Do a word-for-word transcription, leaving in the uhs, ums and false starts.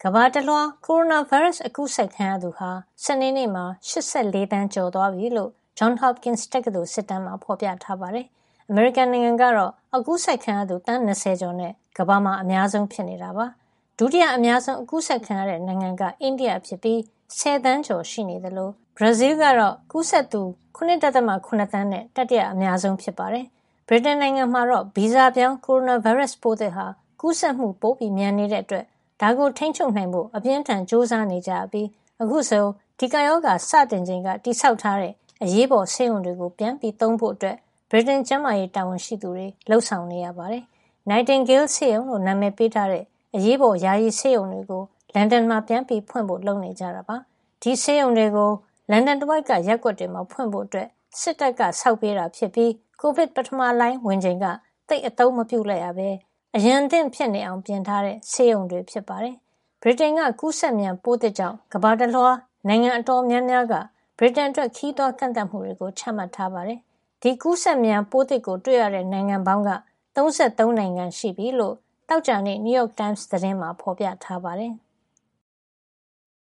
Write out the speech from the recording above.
ကမ္ဘာတလွှားကိုရိုနာဗိုင်းရပ်စ်အကူးစက်ခံရသူဟာစနေနေ့မှာ၈၄သန်းကျော်သွားပြီလို့ Johns Hopkins တက္ကသိုလ်စစ်တမ်းမှာဖော်ပြထားပါတယ်။ အမေရိကန်နိုင်ငံကတော့အကူးစက်ခံရသူသန်း၂၀ကျော်နဲ့ကမ္ဘာမှာအများဆုံးဖြစ်နေတာပါ။ဒုတိယအများဆုံးအကူးစက်ခံရတဲ့နိုင်ငံကအိန္ဒိယဖြစ်ပြီး၁၀သန်းကျော်ရှိနေသလိုဘရာဇီးကတော့ကူးစက်သူ၇.၇ သန်းနဲ့တတိယအများဆုံးဖြစ်ပါတယ်။ဗြိတိန်နိုင်ငံမှာတော့ဗီဇပြောင်းကိုရိုနာဗိုင်းရပ်စ်ပိုးသစ်ဟာကူးစက်မှုပိုမြန်နေတဲ့အတွက်ဒါကိုထိန်းချုပ်နိုင်ဖို့အပြင်းထန်ကြိုးစားနေကြပြီးအခုဆိုဒီကပ်ရောဂါစတင်ချိန်ကတိစောက်ထားတဲ့အရေးပေါ်ဆေးရုံတွေကိုပြန်ပြီးသုံးဖို့အတွက်ဗြိတိန်ကျန်းမာရေးတာဝန်ရှိသူတွေလှုံ့ဆော်နေရပါတယ်။ Nightingale ဆေးရုံလို့နာမည်ပေးထားတဲ့အရေးပေါ်ယာယီဆေးရုံတွေကိုလန်ဒန်မှာပြန်ပြီးဖွင့်ဖို့လုပ်နေကြတာပါ။ဒီဆေးရုံတွေကိုလန်ဒန်တဝိုက်ကရပ်ကွက်တွေမှာဖွင့်ဖို့အတွက်စစ်တပ်ကဆောက်ပေးတာဖြစ်ပြီးကိုဗစ်ပထမလှိုင်းဝင်ချိန်ကသိပ်အသုံးမပြုလိုက်ရပဲအရန်အသင့်ဖြစ်နေအောင်ပြင်ထားတဲ့ဆေးရုံတွေဖြစ်ပါတယ်။ဗြိတိန်ကကူးစက်မြန်ပိုးသစ်ကြောင့်ကမ္ဘာတလွှားနိုင်ငံအတော်များများကဗြိတိန်အတွက်ခီးသွွားကန့်သတ်မှုတွေကိုချမှတ်ထားပါတယ်။ဒီကူးစက်မြန်ပိုးသစ်ကိုတွေ့ရတဲ့နိုင်ငံပေါင်းက၃၃နိုင်ငံရှိပြီလို့သောကြာနေ့ New York Times သတင်းမှာဖော်ပြထားပါတယ်။